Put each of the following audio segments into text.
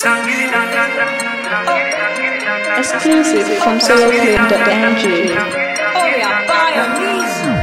Exclusive from soloclip.ng. Oh yeah, buy a music.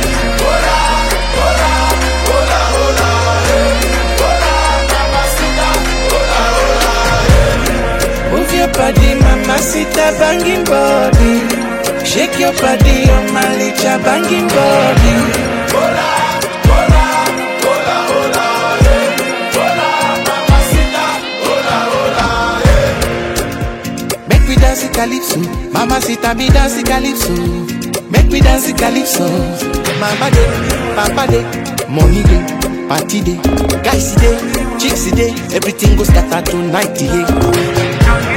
Move your body, mamacita, banging body. Shake your body, oh my licha, banging body. Hola, hola, hola, hola, hey. Hola, mamacita, hola, hola, hey. Make we dance the calypso, mamacita, me dance the calypso. Make we dance the calypso. Mama day, papa day, money day, party day, guys day, chicks day, everything goes scatter tonight, yeah.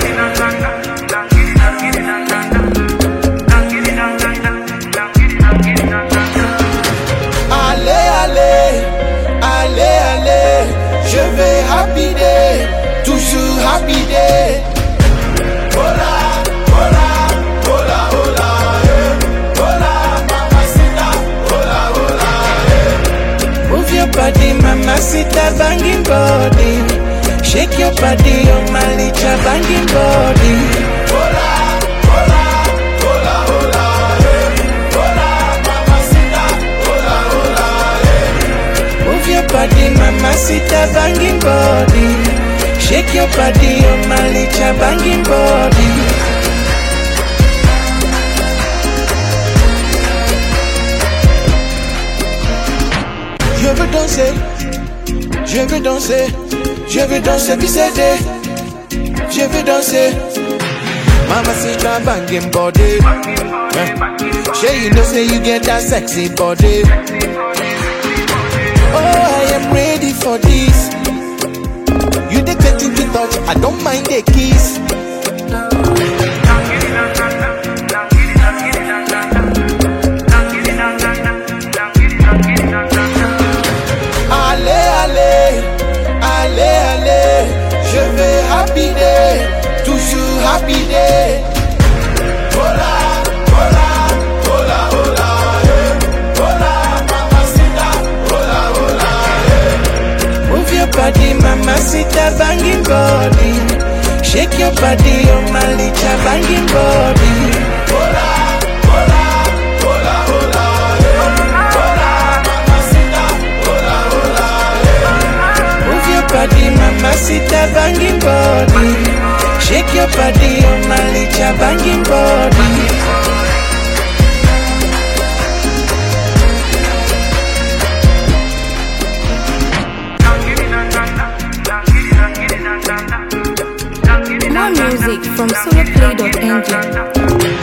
Je vais happy day, toujours happy day. Hola, hola, hola, hola, hey. Hola, mamacita, hola, hola, hey. Move your body, mamacita, banging body. Shake your body, oh my licha, banging body. Hola, hola, hola, hola, hey. Hola, mamacita, hola, hola, hey. Move your body, mamacita, banging body. Shake your body, oh my licha, banging body. Je veux danser, je veux danser, je veux danser, pisser. Je veux danser, mamacita, banging body. Sure you know say you get that sexy body. Oh, I am ready for this. You dey getting to touch, I don't mind the kiss. Allez, allez, allez, allez. Je vais happy day, toujours happy day. Hola, hola, hola, hola, hey. Hola, mamacita, hola, hola, hey. Move your body, mamacita, banging body. Shake your body, oh my licha, banging body. Hola, hola, hola, hola, hey. Hola, mamacita, hola, hola, hey. Move your body, mamacita, banging body. Shake your body, oh my licha, banging body. More music from soloclip.ng.